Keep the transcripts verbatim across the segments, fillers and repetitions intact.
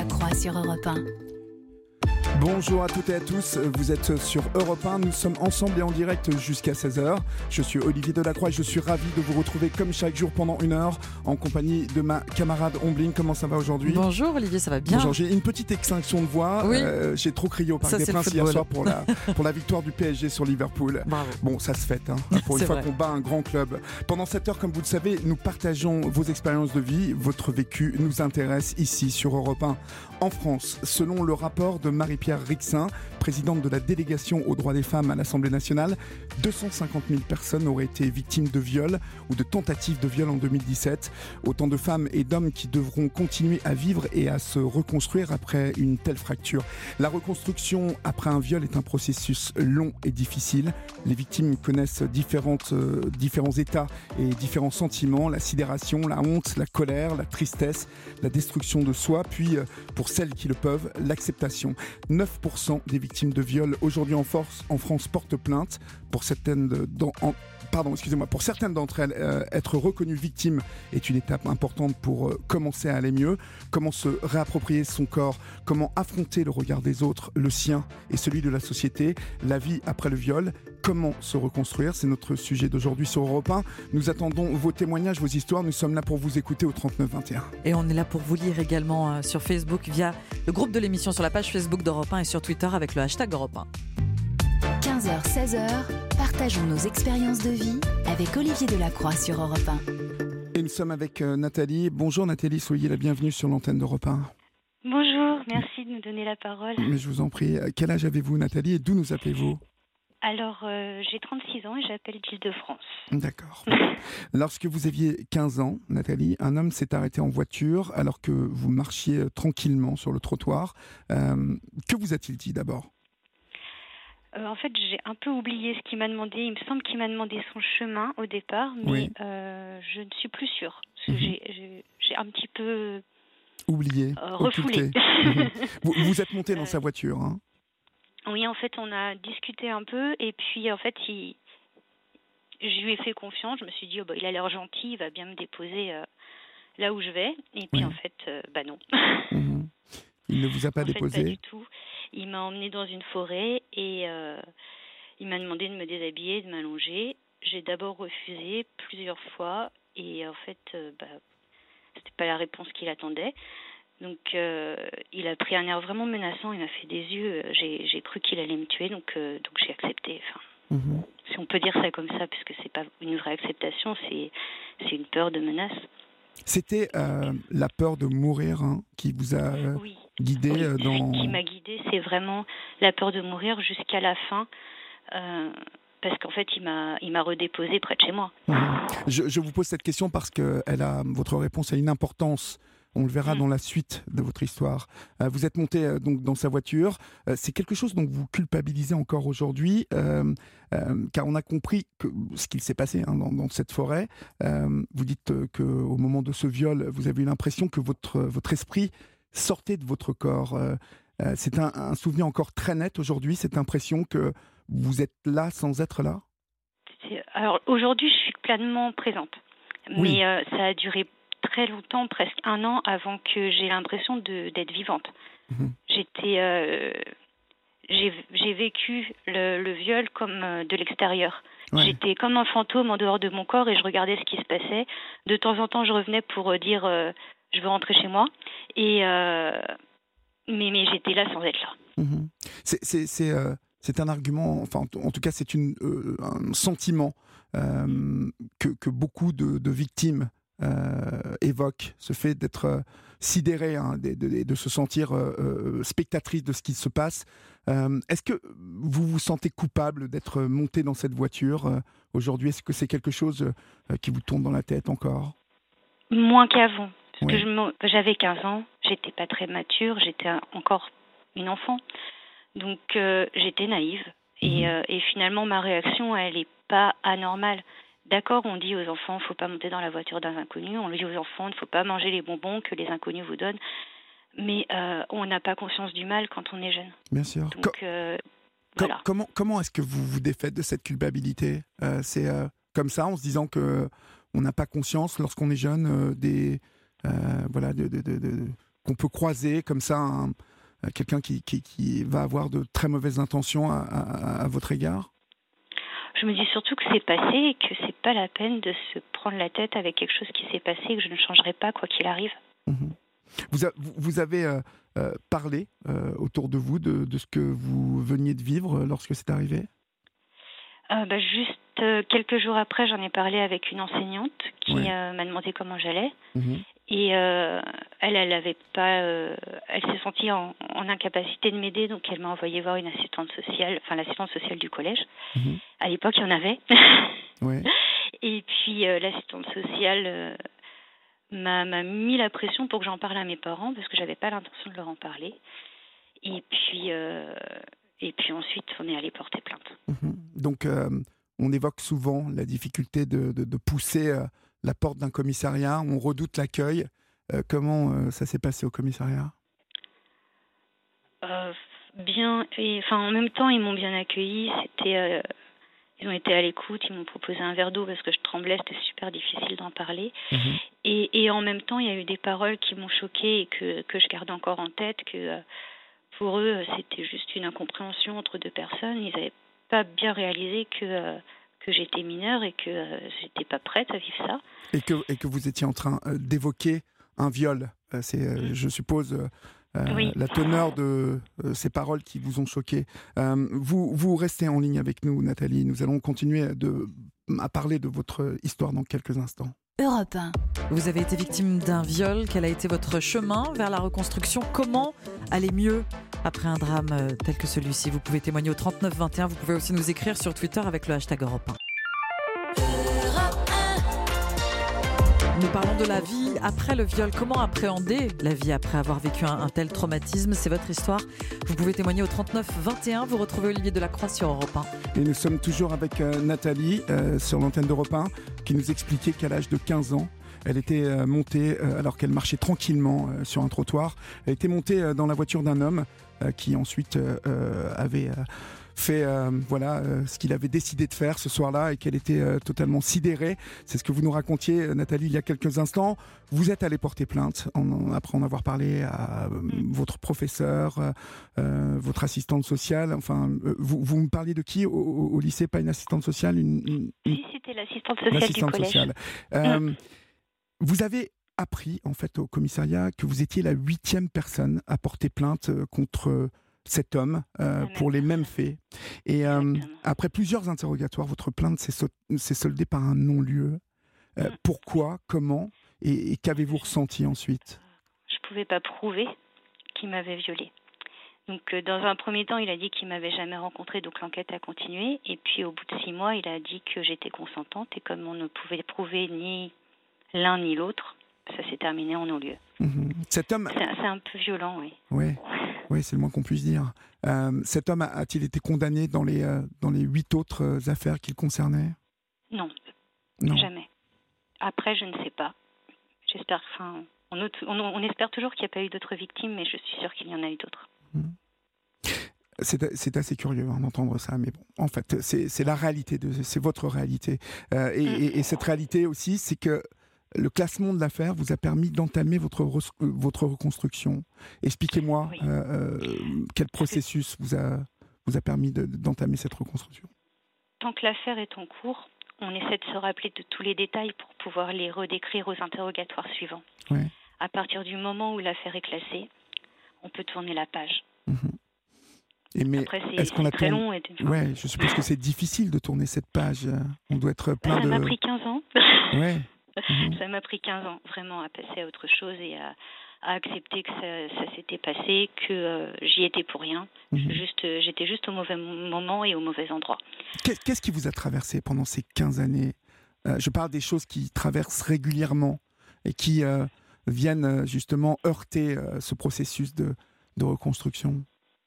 Delacroix sur Europe un. Bonjour à toutes et à tous, vous êtes sur Europe un, nous sommes ensemble et en direct jusqu'à seize heures. Je suis Olivier Delacroix et je suis ravi de vous retrouver comme chaque jour pendant une heure en compagnie de ma camarade Ombline. Comment ça va aujourd'hui ? Bonjour Olivier, ça va bien. Bonjour, j'ai une petite extinction de voix, oui. euh, j'ai trop crié au Parc ça, des Princes hier soir pour la, pour la victoire du P S G sur Liverpool. Bravo. Bon, ça se fête, hein, pour une fois vrai. qu'on bat un grand club. Pendant cette heure, comme vous le savez, nous partageons vos expériences de vie, votre vécu nous intéresse ici sur Europe un. En France, selon le rapport de Marie-Pierre Rixin, présidente de la délégation aux droits des femmes à l'Assemblée nationale, deux cent cinquante mille personnes auraient été victimes de viol ou de tentatives de viol en deux mille dix-sept. Autant de femmes et d'hommes qui devront continuer à vivre et à se reconstruire après une telle fracture. La reconstruction après un viol est un processus long et difficile. Les victimes connaissent différentes, euh, différents états et différents sentiments, la sidération, la honte, la colère, la tristesse, la destruction de soi, puis euh, pour celles qui le peuvent, l'acceptation. neuf pour cent des victimes de viol aujourd'hui en, force, en France portent plainte. Pour certaines, dans, en, pardon, excusez-moi, pour certaines d'entre elles, euh, être reconnues victimes est une étape importante pour euh, commencer à aller mieux. Comment se réapproprier son corps, comment affronter le regard des autres, le sien et celui de la société, la vie après le viol, comment se reconstruire, c'est notre sujet d'aujourd'hui sur Europe un. Nous attendons vos témoignages, vos histoires, nous sommes là pour vous écouter au trente-neuf vingt et un. Et on est là pour vous lire également euh, sur Facebook via le groupe de l'émission sur la page Facebook d'Europe un et sur Twitter avec le hashtag Europe un. quinze heures seize heures, partageons nos expériences de vie avec Olivier Delacroix sur Europe un. Et nous sommes avec euh, Nathalie. Bonjour Nathalie, soyez la bienvenue sur l'antenne d'Europe un. Bonjour, merci de nous donner la parole. Mais je vous en prie, quel âge avez-vous Nathalie et d'où nous appelez-vous ? Alors, euh, j'ai trente-six ans et j'appelle d'Île-de-France. D'accord. Lorsque vous aviez quinze ans, Nathalie, un homme s'est arrêté en voiture alors que vous marchiez tranquillement sur le trottoir. Euh, que vous a-t-il dit d'abord ? Euh, en fait, j'ai un peu oublié ce qu'il m'a demandé. Il me semble qu'il m'a demandé son chemin au départ, mais oui. euh, je ne suis plus sûre. Parce que Mmh. j'ai, j'ai, j'ai un petit peu oublié, euh, refoulé. Mmh. vous, vous êtes monté dans sa voiture, hein ? Oui, en fait, on a discuté un peu et puis, en fait, il... je lui ai fait confiance. Je me suis dit, oh, bah, il a l'air gentil, il va bien me déposer euh, là où je vais. Et puis, oui. en fait, euh, bah non. Mmh. Il ne vous a pas en déposé ? fait, pas du tout. Il m'a emmenée dans une forêt et euh, il m'a demandé de me déshabiller, de m'allonger. J'ai d'abord refusé plusieurs fois et en fait, euh, bah, c'était pas la réponse qu'il attendait. Donc, euh, il a pris un air vraiment menaçant. Il m'a fait des yeux. J'ai, j'ai cru qu'il allait me tuer, donc, euh, donc j'ai accepté. Enfin, mmh. si on peut dire ça comme ça, puisque c'est pas une vraie acceptation, c'est, c'est une peur de menace. C'était euh, la peur de mourir hein, qui vous a euh, oui. guidé oui, euh, dans... Ce qui m'a guidée, c'est vraiment la peur de mourir jusqu'à la fin. Euh, parce qu'en fait, il m'a, il m'a redéposé près de chez moi. Mmh. Je, je vous pose cette question parce que elle a, votre réponse a une importance. On le verra mmh. dans la suite de votre histoire. Euh, vous êtes monté euh, donc dans sa voiture. Euh, c'est quelque chose dont vous culpabilisez encore aujourd'hui, euh, euh, car on a compris que ce qu'il s'est passé hein, dans, dans cette forêt. Euh, vous dites euh, qu'au moment de ce viol, vous avez eu l'impression que votre, votre esprit sortait de votre corps. Euh, euh, c'est un, un souvenir encore très net aujourd'hui, cette impression que vous êtes là sans être là ? c'est, Alors aujourd'hui, je suis pleinement présente. Oui. Mais euh, ça a duré très longtemps, presque un an, avant que j'ai l'impression de, d'être vivante. Mmh. J'étais, euh, j'ai, j'ai vécu le, le viol comme euh, de l'extérieur. Ouais. J'étais comme un fantôme en dehors de mon corps et je regardais ce qui se passait. De temps en temps, je revenais pour dire euh, je veux rentrer chez moi. Et, euh, mais, mais j'étais là sans être là. Mmh. C'est, c'est, c'est, euh, c'est un argument, enfin en tout cas c'est une, euh, un sentiment euh, que, que beaucoup de, de victimes Euh, évoque, ce fait d'être euh, sidéré, hein, de, de, de se sentir euh, euh, spectatrice de ce qui se passe. Euh, est-ce que vous vous sentez coupable d'être monté dans cette voiture euh, aujourd'hui ? Est-ce que c'est quelque chose euh, qui vous tourne dans la tête encore ? Moins qu'avant. Parce ouais. que je, j'avais quinze ans, j'étais pas très mature, j'étais encore une enfant. Donc euh, j'étais naïve. Mmh. Et, euh, et finalement, ma réaction, elle n'est pas anormale. D'accord, on dit aux enfants, il ne faut pas monter dans la voiture d'un inconnu. On dit aux enfants, il ne faut pas manger les bonbons que les inconnus vous donnent. Mais euh, on n'a pas conscience du mal quand on est jeune. Bien sûr. Donc, Com- euh, com- voilà. Comment, comment est-ce que vous vous défaites de cette culpabilité ? euh, C'est euh, comme ça, en se disant qu'on n'a pas conscience, lorsqu'on est jeune, euh, des, euh, voilà, de, de, de, de, qu'on peut croiser comme ça, un, quelqu'un qui, qui, qui va avoir de très mauvaises intentions à, à, à votre égard? Je me dis surtout que c'est passé et que c'est pas la peine de se prendre la tête avec quelque chose qui s'est passé et que je ne changerai pas quoi qu'il arrive. Mmh. Vous, a, vous avez euh, euh, parlé euh, autour de vous de, de ce que vous veniez de vivre lorsque c'est arrivé? euh, bah, Juste euh, quelques jours après, j'en ai parlé avec une enseignante qui Ouais. euh, m'a demandé comment j'allais. Mmh. Et euh, elle, elle avait pas, euh, elle s'est sentie en, en incapacité de m'aider, donc elle m'a envoyé voir une assistante sociale, enfin l'assistante sociale du collège. Mmh. À l'époque, il y en avait. Ouais. Et puis euh, l'assistante sociale euh, m'a, m'a mis la pression pour que j'en parle à mes parents parce que j'avais pas l'intention de leur en parler. Et puis, euh, et puis ensuite, on est allé porter plainte. Mmh. Donc, euh, on évoque souvent la difficulté de, de, de pousser euh, la porte d'un commissariat. On redoute l'accueil. Euh, comment euh, ça s'est passé au commissariat? Euh, bien, et enfin en même temps, ils m'ont bien accueilli. C'était, euh, ils ont été à l'écoute. Ils m'ont proposé un verre d'eau parce que je tremblais. C'était super difficile d'en parler. Mmh. Et, et en même temps, il y a eu des paroles qui m'ont choquée et que que je garde encore en tête. Que euh, pour eux, c'était juste une incompréhension entre deux personnes. Ils n'avaient pas bien réalisé que euh, que j'étais mineure et que euh, j'étais pas prête à vivre ça. Et que, et que vous étiez en train euh, d'évoquer un viol. Euh, c'est, euh, je suppose, euh, euh, Oui. la teneur de euh, ces paroles qui vous ont choqué. Euh, vous, vous restez en ligne avec nous, Nathalie. Nous allons continuer de, à parler de votre histoire dans quelques instants. Europe un. Vous avez été victime d'un viol. Quel a été votre chemin vers la reconstruction? Comment aller mieux après un drame euh, tel que celui-ci? Vous pouvez témoigner au trente-neuf vingt et un. Vous pouvez aussi nous écrire sur Twitter avec le hashtag Europe un. Nous parlons de la vie après le viol. Comment appréhender la vie après avoir vécu un, un tel traumatisme? C'est votre histoire. Vous pouvez témoigner au trente-neuf vingt et un. Vous retrouvez Olivier Delacroix sur Europe un. Et nous sommes toujours avec euh, Nathalie euh, sur l'antenne d'Europe un qui nous expliquait qu'à l'âge de quinze ans, elle était euh, montée, euh, alors qu'elle marchait tranquillement euh, sur un trottoir, elle était montée euh, dans la voiture d'un homme euh, qui ensuite euh, euh, avait euh, fait euh, voilà, euh, ce qu'il avait décidé de faire ce soir-là et qu'elle était euh, totalement sidérée. C'est ce que vous nous racontiez, euh, Nathalie, il y a quelques instants. Vous êtes allée porter plainte en, après en avoir parlé à euh, votre professeur, euh, euh, votre assistante sociale. Enfin, euh, vous, vous me parliez de qui au, au, au lycée? Pas une assistante sociale, une, une, une... Si, c'était l'assistante sociale l'assistante du collège. sociale. Euh, vous avez appris en fait au commissariat que vous étiez la huitième personne à porter plainte euh, contre cet homme euh, pour les mêmes faits. Et euh, après plusieurs interrogatoires, votre plainte s'est, so- s'est soldée par un non-lieu. Euh, Mm. Pourquoi? Comment? Et, et qu'avez-vous ressenti ensuite? Je ne pouvais pas prouver qu'il m'avait violée. Donc, euh, dans un premier temps, il a dit qu'il m'avait jamais rencontrée, donc l'enquête a continué. Et puis, au bout de six mois, il a dit que j'étais consentante. Et comme on ne pouvait prouver ni l'un ni l'autre, ça s'est terminé en non-lieu. Mmh. Cet homme... C'est, c'est un peu violent, oui. Ouais. Oui, c'est le moins qu'on puisse dire. Euh, cet homme a- a-t-il été condamné dans les, euh, dans les huit autres euh, affaires qu'il concernait? Non, Non. jamais. Après, je ne sais pas. J'espère, enfin, on, on, on espère toujours qu'il n'y a pas eu d'autres victimes, mais je suis sûre qu'il y en a eu d'autres. C'est, c'est assez curieux hein, d'entendre ça, mais bon, en fait, c'est, c'est la réalité, de, c'est votre réalité. Euh, et, et, et cette réalité aussi, c'est que le classement de l'affaire vous a permis d'entamer votre, re- votre reconstruction. Expliquez-moi Oui. euh, euh, quel processus vous a, vous a permis de, d'entamer cette reconstruction. Tant que l'affaire est en cours, on essaie de se rappeler de tous les détails pour pouvoir les redécrire aux interrogatoires suivants. Ouais. À partir du moment où l'affaire est classée, on peut tourner la page. Mmh. Et mais Après, c'est, est-ce qu'on c'est la très tourne... long. Et... Ouais, je suppose que c'est difficile de tourner cette page. On doit être plein Ça de... m'a pris quinze ans. Ouais. Mmh. Ça m'a pris quinze ans, vraiment, à passer à autre chose et à, à accepter que ça, ça s'était passé, que euh, j'y étais pour rien. Mmh. Juste, euh, j'étais juste au mauvais moment et au mauvais endroit. Qu'est- Qu'est-ce qui vous a traversé pendant ces quinze années? euh, Je parle des choses qui traversent régulièrement et qui euh, viennent euh, justement heurter euh, ce processus de, de reconstruction.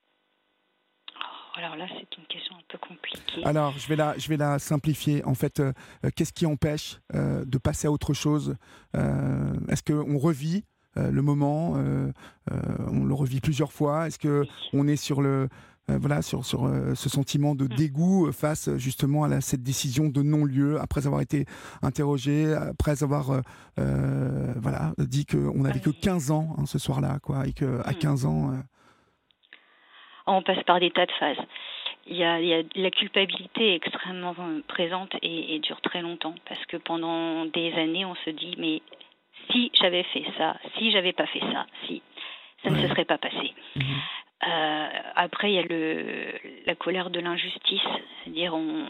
Oh, alors là, c'est une question un peu compliquée. Alors, je vais la, je vais la simplifier. En fait, euh, euh, qu'est-ce qui empêche euh, de passer à autre chose? euh, Est-ce qu'on revit euh, le moment euh, euh, On le revit plusieurs fois? Est-ce qu'on Oui. est sur le, euh, voilà, sur, sur euh, ce sentiment de dégoût face justement à la, cette décision de non-lieu, après avoir été interrogé, après avoir euh, euh, voilà, dit qu'on n'avait que quinze ans hein, ce soir-là, quoi, et qu'à quinze ans... Euh... On passe par des tas de phases. Il y a, il y a la culpabilité est extrêmement présente et, et dure très longtemps, parce que pendant des années, on se dit, mais si j'avais fait ça, si j'avais pas fait ça, si, ça ouais. ne se serait pas passé. Mmh. Euh, après, il y a le, la colère de l'injustice, c'est-à-dire on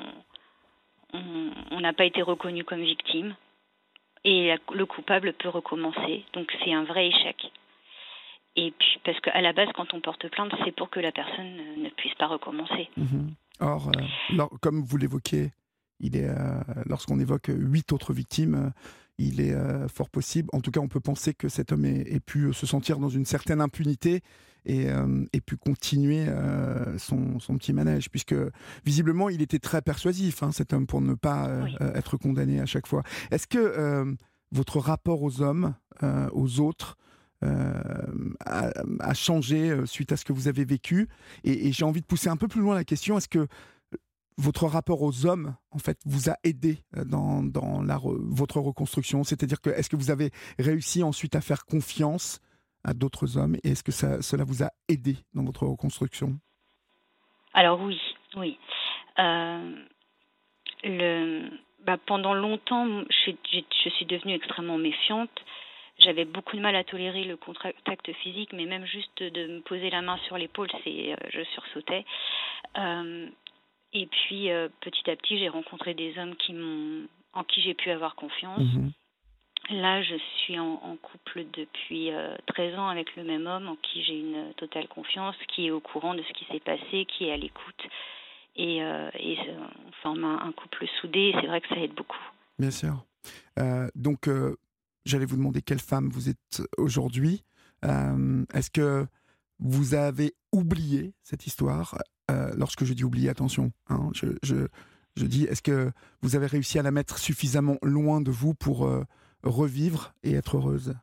on n'a pas été reconnu comme victime et la, le coupable peut recommencer, donc c'est un vrai échec. Et puis, parce qu'à la base, quand on porte plainte, c'est pour que la personne ne puisse pas recommencer. Mmh. Or, euh, lors, comme vous l'évoquez, il est, euh, lorsqu'on évoque huit autres victimes, euh, il est euh, fort possible, en tout cas on peut penser que cet homme ait, ait pu se sentir dans une certaine impunité et, euh, et pu continuer euh, son, son petit manège, puisque visiblement il était très persuasif, hein, cet homme, pour ne pas euh, oui. être condamné à chaque fois. Est-ce que euh, votre rapport aux hommes, euh, aux autres, Euh, a, a changé euh, suite à ce que vous avez vécu et, et j'ai envie de pousser un peu plus loin la question, est-ce que votre rapport aux hommes en fait vous a aidé dans, dans la re, votre reconstruction, c'est-à-dire que est-ce que vous avez réussi ensuite à faire confiance à d'autres hommes et est-ce que ça, cela vous a aidé dans votre reconstruction? Alors oui, oui. Euh, le, bah pendant longtemps, je, je, je suis devenue extrêmement méfiante. J'avais beaucoup de mal à tolérer le contact physique, mais même juste de me poser la main sur l'épaule, c'est, euh, je sursautais. Euh, et puis, euh, petit à petit, j'ai rencontré des hommes qui m'ont, en qui j'ai pu avoir confiance. Mmh. Là, je suis en, en couple depuis euh, treize ans avec le même homme, en qui j'ai une totale confiance, qui est au courant de ce qui s'est passé, qui est à l'écoute. Et, euh, et on forme un, un couple soudé, et c'est vrai que ça aide beaucoup. Bien sûr. Euh, donc... Euh... J'allais vous demander quelle femme vous êtes aujourd'hui. Euh, est-ce que vous avez oublié cette histoire euh, lorsque je dis oublier, attention, hein, je, je, je dis, est-ce que vous avez réussi à la mettre suffisamment loin de vous pour euh, revivre et être heureuse?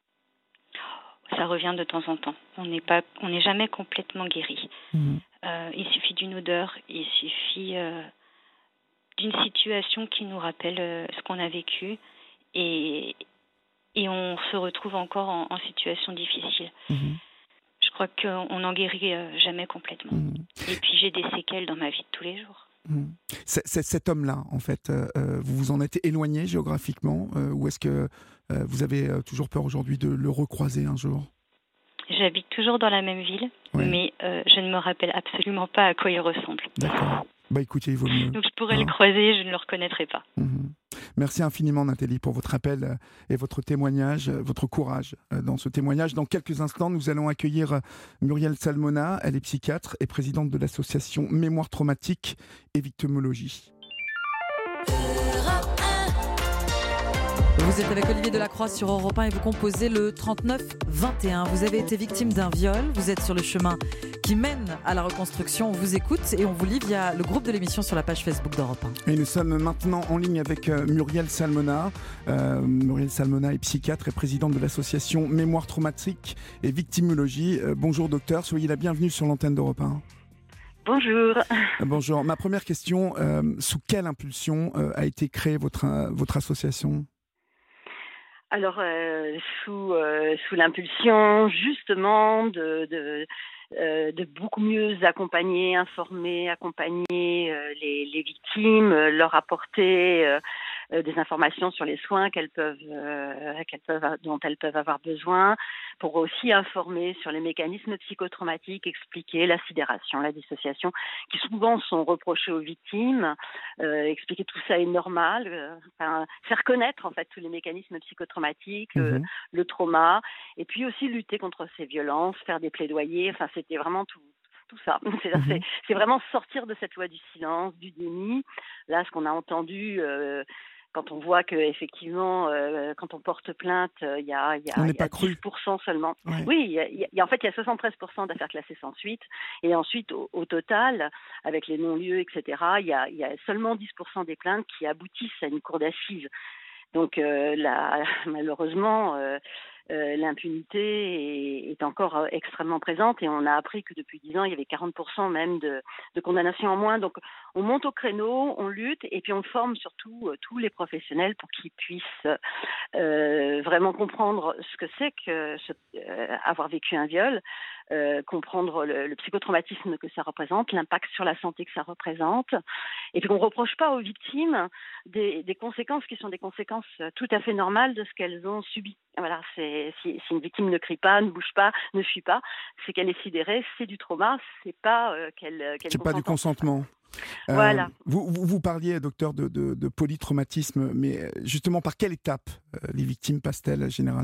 Ça revient de temps en temps. On n'est pas, on n'est jamais complètement guéri. Mmh. Euh, il suffit d'une odeur, il suffit euh, d'une situation qui nous rappelle euh, ce qu'on a vécu et Et on se retrouve encore en, en situation difficile. Mmh. Je crois qu'on n'en guérit jamais complètement. Mmh. Et puis j'ai des séquelles dans ma vie de tous les jours. Mmh. C'est, c'est cet homme-là, en fait, euh, vous vous en êtes éloigné géographiquement euh, ou est-ce que euh, vous avez euh, toujours peur aujourd'hui de le recroiser un jour? J'habite toujours dans la même ville, ouais. mais euh, je ne me rappelle absolument pas à quoi il ressemble. D'accord. Bah écoutez, il vaut mieux. Donc je pourrais hein. le croiser, je ne le reconnaîtrai pas. Mmh. Merci infiniment Nathalie pour votre appel et votre témoignage, votre courage dans ce témoignage. Dans quelques instants, nous allons accueillir Muriel Salmona. Elle est psychiatre et présidente de l'association Mémoire Traumatique et Victimologie. Vous êtes avec Olivier Delacroix sur Europe un et vous composez le trente-neuf vingt et un. Vous avez été victime d'un viol, vous êtes sur le chemin qui mène à la reconstruction. On vous écoute et on vous lit via le groupe de l'émission sur la page Facebook d'Europe un. Et nous sommes maintenant en ligne avec euh, Muriel Salmona. Euh, Muriel Salmona est psychiatre et présidente de l'association Mémoire Traumatique et Victimologie. Euh, bonjour docteur, soyez la bienvenue sur l'antenne d'Europe un. Bonjour. Euh, bonjour. Ma première question, euh, sous quelle impulsion euh, a été créée votre, euh, votre association ? Alors, euh, sous, euh, sous l'impulsion, justement, de, de, euh, de beaucoup mieux accompagner, informer, accompagner euh, les, les victimes, euh, leur apporter euh, euh, des informations sur les soins qu'elles peuvent, euh, qu'elles peuvent, dont elles peuvent avoir besoin, pour aussi informer sur les mécanismes psychotraumatiques, expliquer la sidération, la dissociation, qui souvent sont reprochés aux victimes, euh, expliquer tout ça est normal, euh, enfin, faire connaître en fait tous les mécanismes psychotraumatiques, mmh. le, le trauma, et puis aussi lutter contre ces violences, faire des plaidoyers, enfin c'était vraiment tout. Tout ça. C'est, mmh. c'est, c'est vraiment sortir de cette loi du silence, du déni. Là, ce qu'on a entendu, euh, quand on voit qu'effectivement, euh, quand on porte plainte, il euh, y a, y a, on y a dix pour cent seulement. Ouais. Oui, y a, y a, en fait, il y a soixante-treize pour cent d'affaires classées sans suite. Et ensuite, au, au total, avec les non-lieux, et cetera, il y a, y a seulement dix pour cent des plaintes qui aboutissent à une cour d'assises. Donc, euh, là, malheureusement, euh, euh, l'impunité est, est encore euh, extrêmement présente et on a appris que depuis dix ans, il y avait quarante pour cent même de, de condamnations en moins. Donc on monte au créneau, on lutte et puis on forme surtout euh, tous les professionnels pour qu'ils puissent euh, vraiment comprendre ce que c'est que ce, euh, avoir vécu un viol, euh, comprendre le, le psychotraumatisme que ça représente, l'impact sur la santé que ça représente, et puis qu'on ne reproche pas aux victimes des, des conséquences qui sont des conséquences tout à fait normales de ce qu'elles ont subi. Voilà, c'est, si, si une victime ne crie pas, ne bouge pas, ne fuit pas, c'est qu'elle est sidérée, c'est du trauma, c'est pas euh, qu'elle, qu'elle c'est pas du consentement. Voilà. Euh, vous, vous, vous parliez, docteur, de, de, de polytraumatisme, mais justement, par quelle étape euh, les victimes passent-elles généralement ?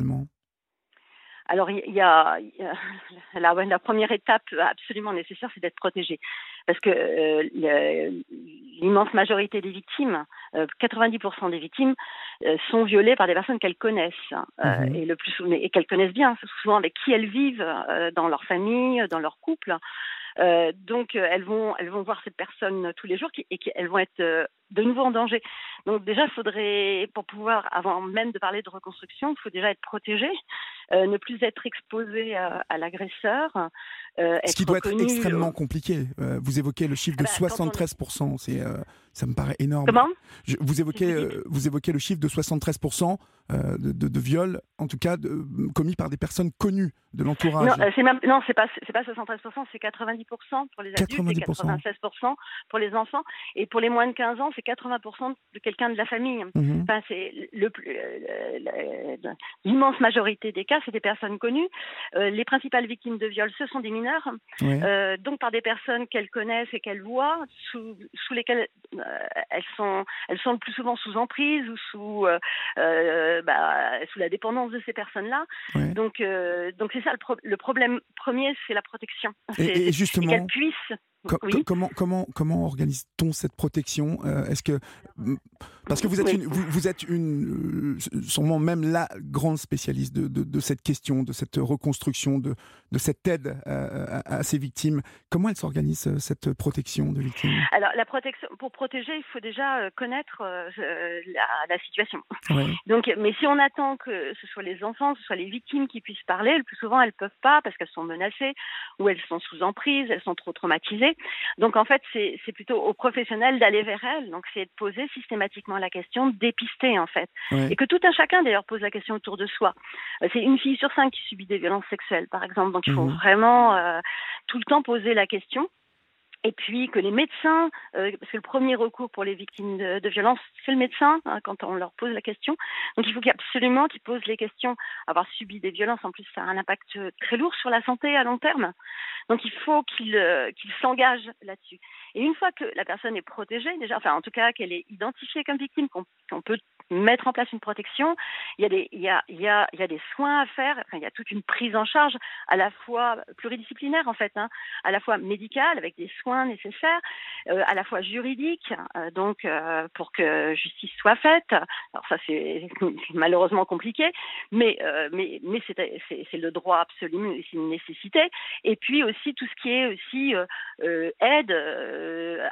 Alors, il y a, il y a la, la première étape absolument nécessaire, c'est d'être protégé. Parce que euh, le, l'immense majorité des victimes, euh, quatre-vingt-dix pour cent des victimes, euh, sont violées par des personnes qu'elles connaissent. Euh, mmh. et, le plus, et qu'elles connaissent bien, souvent avec qui elles vivent, euh, dans leur famille, dans leur couple. Euh, donc, euh, elles vont, elles vont voir cette personne tous les jours qui, et qu'elles vont être euh, de nouveau en danger. Donc, déjà, il faudrait, pour pouvoir, avant même de parler de reconstruction, il faut déjà être protégé, euh, ne plus être exposé à, à l'agresseur. Euh, Ce qui doit reconnu, être extrêmement euh... compliqué. Euh, vous évoquez le chiffre de bah, soixante-treize pour cent. C'est, euh, ça me paraît énorme. Comment ? Je, vous, évoquez, euh, vous évoquez le chiffre de soixante-treize pour cent euh, de, de, de viols, en tout cas de, commis par des personnes connues de l'entourage. Non, euh, c'est même, non, c'est pas, c'est pas soixante-treize pour cent, c'est quatre-vingt-dix pour cent pour les adultes quatre-vingt-dix pour cent. et quatre-vingt-seize pour cent pour les enfants. Et pour les moins de quinze ans, c'est quatre-vingts pour cent de quelqu'un de la famille. Mmh. Enfin, c'est le, le, le, l'immense majorité des cas, c'est des personnes connues. Euh, les principales victimes de viol, ce sont des mineurs, oui. euh, donc par des personnes qu'elles connaissent et qu'elles voient, sous, sous lesquelles euh, elles sont, elles sont le plus souvent sous emprise ou sous, euh, euh, bah, sous la dépendance de ces personnes-là. Oui. Donc, euh, donc c'est ça le, pro- le problème premier, c'est la protection. Et, c'est, et justement, et qu'elles puissent. Co- oui. Comment, comment, comment organise-t-on cette protection ? euh, Est-ce que parce que vous êtes oui. une, vous, vous êtes une, euh, sûrement même la grande spécialiste de, de, de cette question, de cette reconstruction, de, de cette aide euh, à, à ces victimes. Comment elle s'organise cette protection de victimes ? Alors la protection, pour protéger, il faut déjà connaître euh, la, la situation. Oui. Donc, mais si on attend que ce soit les enfants, que ce soit les victimes qui puissent parler, le plus souvent elles peuvent pas parce qu'elles sont menacées ou elles sont sous emprise, elles sont trop traumatisées. Donc en fait, c'est, c'est plutôt aux professionnels d'aller vers elles. Donc c'est de poser systématiquement la question, de dépister en fait. Oui. Et que tout un chacun d'ailleurs pose la question autour de soi. C'est une fille sur cinq qui subit des violences sexuelles par exemple. Donc il faut mmh. vraiment euh, tout le temps poser la question. Et puis que les médecins, euh, parce que le premier recours pour les victimes de, de violences, c'est le médecin, hein, quand on leur pose la question. Donc il faut absolument qu'ils posent les questions. Avoir subi des violences, en plus, ça a un impact très lourd sur la santé à long terme. Donc il faut qu'ils, euh, qu'ils s'engagent là-dessus. Et une fois que la personne est protégée, déjà, enfin en tout cas qu'elle est identifiée comme victime, qu'on, qu'on peut mettre en place une protection, il y a des, il y a, il y a, il y a des soins à faire, enfin, il y a toute une prise en charge à la fois pluridisciplinaire en fait, hein, à la fois médicale avec des soins nécessaires, euh, à la fois juridique, euh, donc euh, pour que justice soit faite. Alors ça c'est malheureusement compliqué, mais euh, mais mais c'est, c'est c'est le droit absolu, c'est une nécessité. Et puis aussi tout ce qui est aussi euh, euh, aide, euh,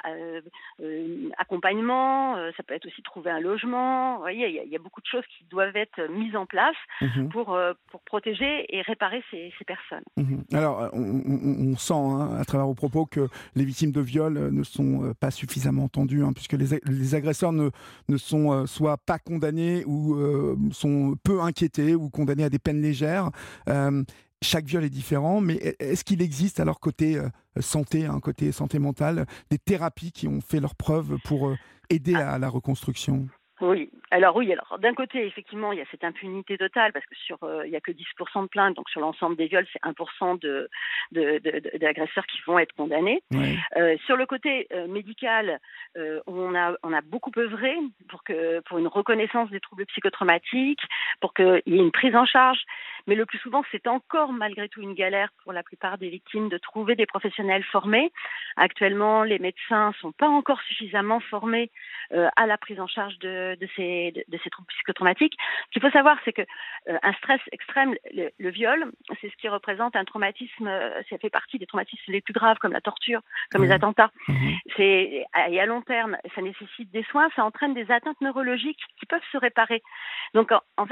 euh, accompagnement, euh, ça peut être aussi trouver un logement. Vous voyez, il y, a, il y a beaucoup de choses qui doivent être mises en place mmh. pour euh, pour protéger et réparer ces, ces personnes. Mmh. Alors on, on, on sent hein, à travers vos propos que les victimes de viol ne sont pas suffisamment entendues, hein, puisque les, les agresseurs ne, ne sont euh, soit pas condamnés ou euh, sont peu inquiétés ou condamnés à des peines légères. Euh, chaque viol est différent, mais est-ce qu'il existe alors côté euh, santé, hein, côté santé mentale, des thérapies qui ont fait leur preuve pour euh, aider à, à la reconstruction ? Oui, alors oui, alors d'un côté, effectivement, il y a cette impunité totale parce que sur euh, il y a que dix pour cent de plaintes, donc sur l'ensemble des viols, c'est un pour cent de, de, de, de, d'agresseurs qui vont être condamnés. Oui. Euh, sur le côté euh, médical, euh, on a on a beaucoup œuvré pour que pour une reconnaissance des troubles psychotraumatiques, pour qu'il y ait une prise en charge, mais le plus souvent, c'est encore malgré tout une galère pour la plupart des victimes de trouver des professionnels formés. Actuellement, les médecins sont pas encore suffisamment formés euh, à la prise en charge de de ces, de, de ces troubles psychotraumatiques. Ce qu'il faut savoir, c'est que euh, un stress extrême, le, le viol, c'est ce qui représente un traumatisme, euh, ça fait partie des traumatismes les plus graves, comme la torture, comme mmh. les attentats. Mmh. C'est, et à long terme, ça nécessite des soins, ça entraîne des atteintes neurologiques qui peuvent se réparer. Donc, en, en fait,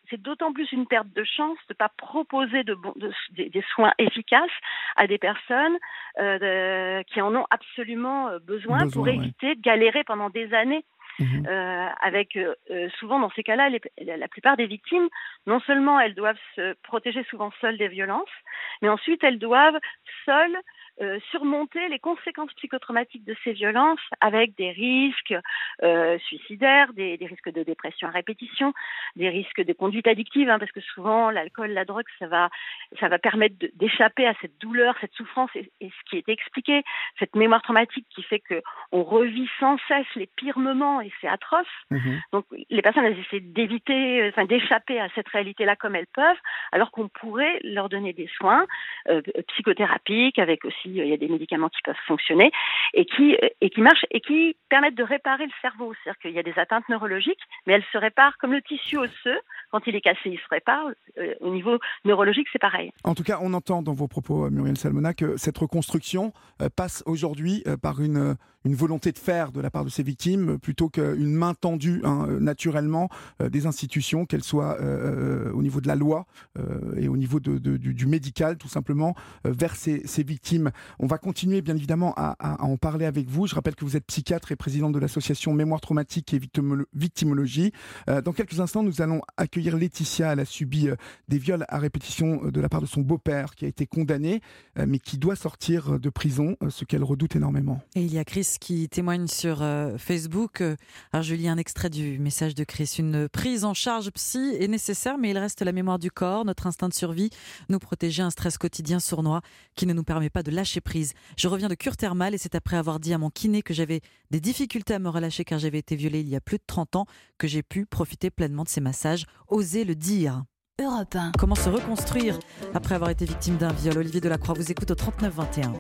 c'est d'autant plus une perte de chance de ne pas proposer de, bon, de, de, des soins efficaces à des personnes euh, de, qui en ont absolument besoin, besoin pour ouais. éviter de galérer pendant des années. Mmh. Euh, avec euh, souvent dans ces cas-là, les, la plupart des victimes, non seulement elles doivent se protéger souvent seules des violences, mais ensuite elles doivent seules Euh, surmonter les conséquences psychotraumatiques de ces violences avec des risques euh, suicidaires, des, des risques de dépression à répétition, des risques de conduite addictive, hein, parce que souvent l'alcool, la drogue, ça va, ça va permettre de, d'échapper à cette douleur, cette souffrance et, et ce qui est expliqué, cette mémoire traumatique qui fait que on revit sans cesse les pires moments et c'est atroce. Mmh. Donc les personnes elles essaient d'éviter, enfin d'échapper à cette réalité-là comme elles peuvent, alors qu'on pourrait leur donner des soins euh, psychothérapiques avec aussi il y a des médicaments qui peuvent fonctionner et qui, et qui marchent et qui permettent de réparer le cerveau. C'est-à-dire qu'il y a des atteintes neurologiques, mais elles se réparent comme le tissu osseux. Quand il est cassé, il se répare. Euh, au niveau neurologique, c'est pareil. En tout cas, on entend dans vos propos, Muriel Salmona, que cette reconstruction euh, passe aujourd'hui euh, par une, une volonté de faire de la part de ces victimes, plutôt qu'une main tendue hein, naturellement euh, des institutions, qu'elles soient euh, au niveau de la loi euh, et au niveau de, de, du, du médical, tout simplement, euh, vers ces, ces victimes. On va continuer bien évidemment à, à, à en parler avec vous. Je rappelle que vous êtes psychiatre et présidente de l'association Mémoire Traumatique et Victimologie. Euh, dans quelques instants, nous allons accueillir Laetitia. Elle a subi euh, des viols à répétition euh, de la part de son beau-père qui a été condamné, euh, mais qui doit sortir de prison, euh, ce qu'elle redoute énormément. Et il y a Chris qui témoigne sur euh, Facebook. Alors je lis un extrait du message de Chris. Une prise en charge psy est nécessaire, mais il reste la mémoire du corps, notre instinct de survie, nous protéger un stress quotidien sournois qui ne nous permet pas de lâcher prise. Je reviens de cure thermale et c'est après avoir dit à mon kiné que j'avais des difficultés à me relâcher car j'avais été violée il y a plus de trente ans que j'ai pu profiter pleinement de ces massages. Osez le dire. Europe un. Comment se reconstruire après avoir été victime d'un viol? Olivier Delacroix vous écoute au trente-neuf vingt et un.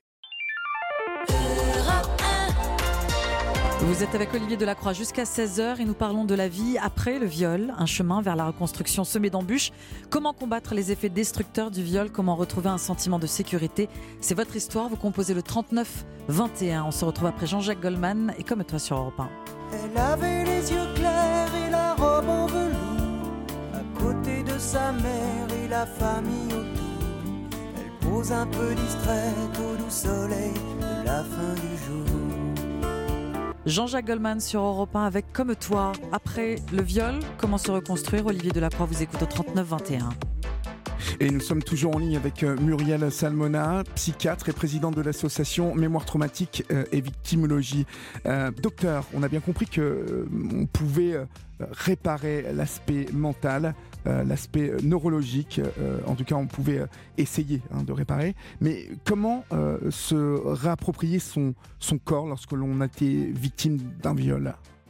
Vous êtes avec Olivier Delacroix jusqu'à seize heures et nous parlons de la vie après le viol, un chemin vers la reconstruction semé d'embûches. Comment combattre les effets destructeurs du viol? Comment retrouver un sentiment de sécurité? C'est votre histoire, vous composez le trente-neuf vingt et un. On se retrouve après Jean-Jacques Goldman et Comme toi sur Europe un. Elle avait les yeux clairs et la robe en velours, à côté de sa mère et la famille autour. Elle pose un peu distraite au doux soleil de la fin du jour. Jean-Jacques Goldman sur Europe un avec Comme toi. Après le viol, comment se reconstruire? Olivier Delacroix vous écoute au trente-neuf vingt et un. Et nous sommes toujours en ligne avec Muriel Salmona, psychiatre et présidente de l'association Mémoire Traumatique et Victimologie. Euh, docteur, on a bien compris qu'on euh, pouvait euh, réparer l'aspect mental, euh, l'aspect neurologique, euh, en tout cas on pouvait euh, essayer hein, de réparer, mais comment euh, se réapproprier son, son corps lorsque l'on a été victime d'un viol?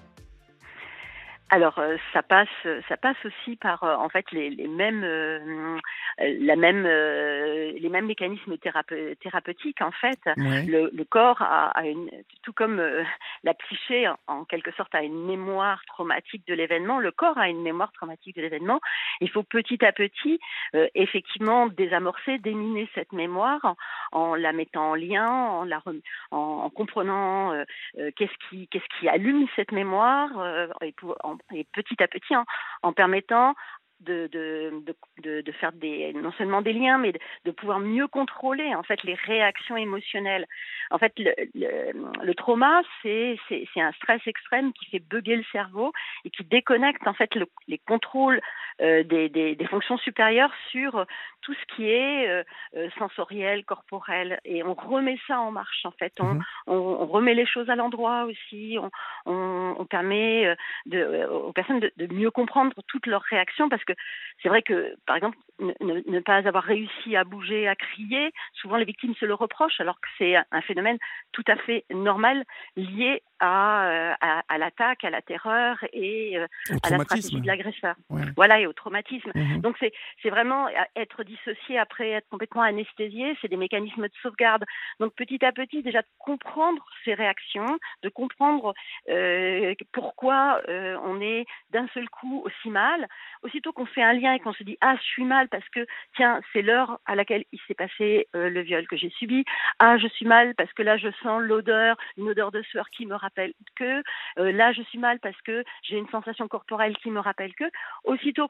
Alors euh, ça passe, ça passe aussi par euh, en fait les, les mêmes, euh, la même, euh, les mêmes mécanismes thérape- thérapeutiques en fait. Ouais. Le, le corps a, a une, tout comme euh, la psyché en, en quelque sorte a une mémoire traumatique de l'événement. Le corps a une mémoire traumatique de l'événement. Il faut petit à petit euh, effectivement désamorcer, déminer cette mémoire en, en la mettant en lien, en la rem- en, en comprenant euh, euh, qu'est-ce qui, qu'est-ce qui allume cette mémoire euh, et pour en et petit à petit en, en permettant de, de, de, de faire des, non seulement des liens, mais de, de pouvoir mieux contrôler en fait les réactions émotionnelles. En fait, le, le, le trauma, c'est, c'est, c'est un stress extrême qui fait bugger le cerveau et qui déconnecte en fait le, les contrôles euh, des, des, des fonctions supérieures sur tout ce qui est euh, sensoriel, corporel, et on remet ça en marche en fait. On, mmh. on, on remet les choses à l'endroit aussi. On, on, on permet de, aux personnes de, de mieux comprendre toutes leurs réactions parce que c'est vrai que, par exemple, ne, ne, ne pas avoir réussi à bouger, à crier, souvent les victimes se le reprochent, alors que c'est un phénomène tout à fait normal lié à, à, à l'attaque, à la terreur et à la stratégie de l'agresseur. Ouais. Voilà, et au traumatisme. Mmh. Donc c'est, c'est vraiment être dissocié après être complètement anesthésié, c'est des mécanismes de sauvegarde. Donc petit à petit, déjà de comprendre ces réactions, de comprendre euh, pourquoi euh, on est d'un seul coup aussi mal. Aussitôt qu'on fait un lien et qu'on se dit « Ah, je suis mal parce que, tiens, c'est l'heure à laquelle il s'est passé euh, le viol que j'ai subi. Ah, je suis mal parce que là, je sens l'odeur, une odeur de sueur qui me rappelle que. Euh, là, je suis mal parce que j'ai une sensation corporelle qui me rappelle que. » Aussitôt qu'on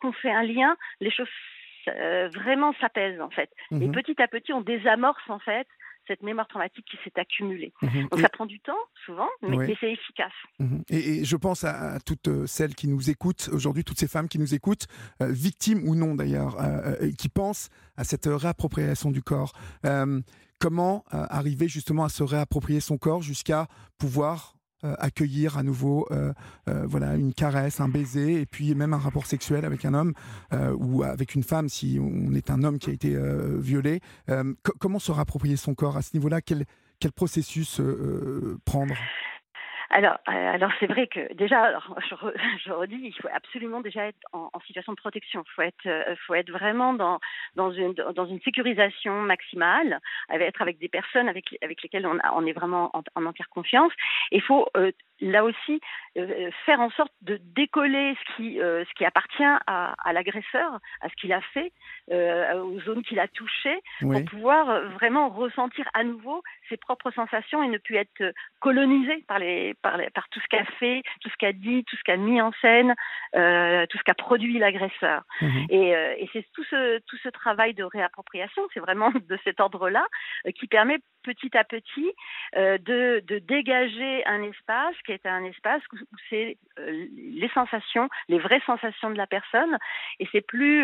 qu'on fait un lien, les choses euh, vraiment s'apaisent en fait. Mmh. Et petit à petit, on désamorce en fait cette mémoire traumatique qui s'est accumulée. Mmh. Donc et ça prend du temps, souvent, mais, oui. mais c'est efficace. Mmh. Et, et je pense à, à toutes celles qui nous écoutent aujourd'hui, toutes ces femmes qui nous écoutent, euh, victimes ou non d'ailleurs, euh, euh, qui pensent à cette réappropriation du corps. Euh, comment euh, arriver justement à se réapproprier son corps jusqu'à pouvoir Euh, accueillir à nouveau euh, euh, voilà, une caresse, un baiser et puis même un rapport sexuel avec un homme euh, ou avec une femme si on est un homme qui a été euh, violé. Euh, co- comment se réapproprier son corps à ce niveau-là? Quel, quel processus euh, prendre? Alors, euh, alors c'est vrai que déjà, alors, je, re, je redis, il faut absolument déjà être en, en situation de protection. Il faut être, euh, faut être vraiment dans, dans, une, dans une sécurisation maximale, être avec des personnes avec, avec lesquelles on, a, on est vraiment en, en entière confiance. Il faut euh, là aussi euh, faire en sorte de décoller ce qui, euh, ce qui appartient à, à l'agresseur, à ce qu'il a fait, euh, aux zones qu'il a touchées, oui. pour pouvoir vraiment ressentir à nouveau ses propres sensations et ne plus être colonisé par les Par, les, par tout ce qu'a fait, tout ce qu'a dit, tout ce qu'a mis en scène, euh, tout ce qu'a produit l'agresseur. Mmh. Et, euh, et c'est tout ce, tout ce travail de réappropriation, c'est vraiment de cet ordre-là, euh, qui permet petit à petit euh, de, de dégager un espace qui est un espace où, où c'est euh, les sensations, les vraies sensations de la personne, et c'est plus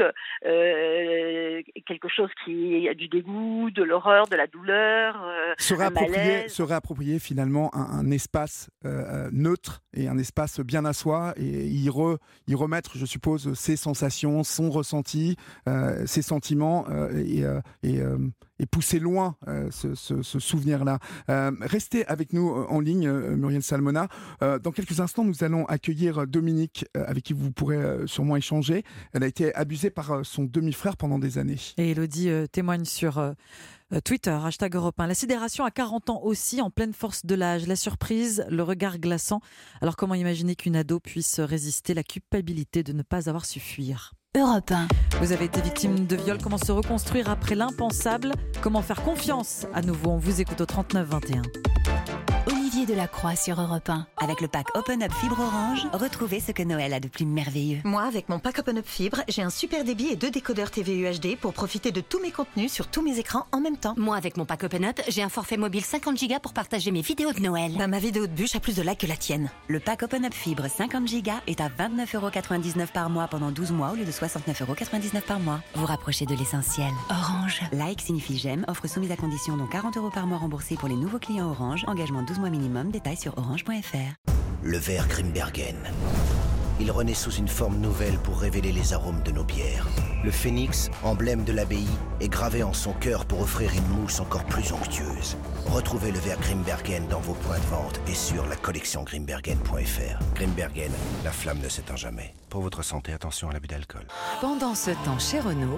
euh, quelque chose qui a du dégoût, de l'horreur, de la douleur, euh, se réapproprier, se réapproprier finalement un, un espace Euh, neutre et un espace bien à soi et y, re, y remettre, je suppose, ses sensations, son ressenti, euh, ses sentiments euh, et, euh, et, euh, et pousser loin euh, ce, ce, ce souvenir-là. Euh, restez avec nous en ligne, euh, Muriel Salmona. Euh, dans quelques instants, nous allons accueillir Dominique, euh, avec qui vous pourrez euh, sûrement échanger. Elle a été abusée par euh, son demi-frère pendant des années. Et Elodie euh, témoigne sur Euh... Twitter, hashtag Europe un. La sidération à quarante ans aussi, en pleine force de l'âge. La surprise, le regard glaçant. Alors comment imaginer qu'une ado puisse résister, la culpabilité de ne pas avoir su fuir? Europe un. Vous avez été victime de viol. Comment se reconstruire après l'impensable? Comment faire confiance à nouveau? On vous écoute au trente-neuf vingt et un. Olivier Delacroix sur Europe un. Avec le pack Open Up Fibre Orange, retrouvez ce que Noël a de plus merveilleux. Moi, avec mon pack Open Up Fibre, j'ai un super débit et deux décodeurs T V U H D pour profiter de tous mes contenus sur tous mes écrans en même temps. Moi, avec mon pack Open Up, j'ai un forfait mobile cinquante gigas pour partager mes vidéos de Noël. Bah, ma vidéo de bûche a plus de likes que la tienne. Le pack Open Up Fibre cinquante gigas est à vingt-neuf euros quatre-vingt-dix-neuf par mois pendant douze mois au lieu de soixante-neuf euros quatre-vingt-dix-neuf par mois. Vous rapprochez de l'essentiel. Orange. Like signifie j'aime, offre soumise à condition, dont quarante euros par mois remboursés pour les nouveaux clients Orange. Engagement douze mois minimum, détails sur orange point f r. Le verre Grimbergen. Il renaît sous une forme nouvelle pour révéler les arômes de nos bières. Le phénix, emblème de l'abbaye, est gravé en son cœur pour offrir une mousse encore plus onctueuse. Retrouvez le verre Grimbergen dans vos points de vente et sur la collection grimbergen point f r. Grimbergen, la flamme ne s'éteint jamais. Pour votre santé, attention à l'abus d'alcool. Pendant ce temps chez Renault,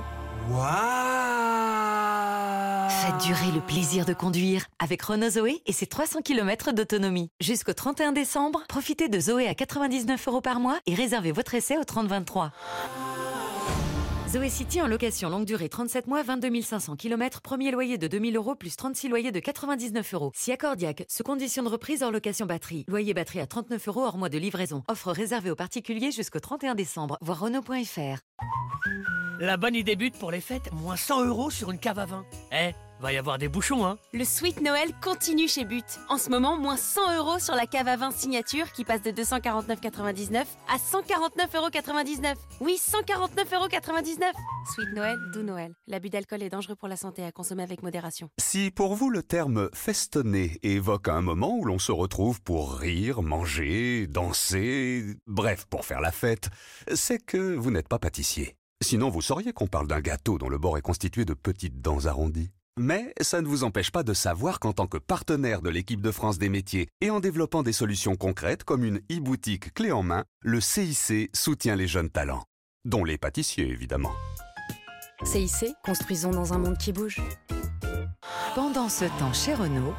Waouh! faites durer le plaisir de conduire avec Renault Zoé et ses trois cents kilomètres d'autonomie. Jusqu'au trente et un décembre, profitez de Zoé à quatre-vingt-dix-neuf euros par mois et réservez votre essai au trente vingt-trois. Zoé City en location longue durée trente-sept mois, vingt-deux mille cinq cents kilomètres, premier loyer de deux mille euros plus trente-six loyers de quatre-vingt-dix-neuf euros. Si accordiaque, sous condition de reprise hors location batterie. Loyer batterie à trente-neuf euros hors mois de livraison. Offre réservée aux particuliers jusqu'au trente et un décembre. Voir Renault point f r. La bonne idée but pour les fêtes, moins cent euros sur une cave à vin. Eh, va y avoir des bouchons, hein. Le Sweet Noël continue chez But. En ce moment, moins cent euros sur la cave à vin signature qui passe de deux cent quarante-neuf euros quatre-vingt-dix-neuf à cent quarante-neuf euros quatre-vingt-dix-neuf. Oui, cent quarante-neuf euros quatre-vingt-dix-neuf. Sweet Noël, doux Noël. L'abus d'alcool est dangereux pour la santé, à consommer avec modération. Si pour vous le terme festonner évoque un moment où l'on se retrouve pour rire, manger, danser, bref, pour faire la fête, c'est que vous n'êtes pas pâtissier. Sinon, vous sauriez qu'on parle d'un gâteau dont le bord est constitué de petites dents arrondies. Mais ça ne vous empêche pas de savoir qu'en tant que partenaire de l'équipe de France des métiers et en développant des solutions concrètes comme une e-boutique clé en main, le C I C soutient les jeunes talents, dont les pâtissiers évidemment. C I C, construisons dans un monde qui bouge. Pendant ce temps chez Renault,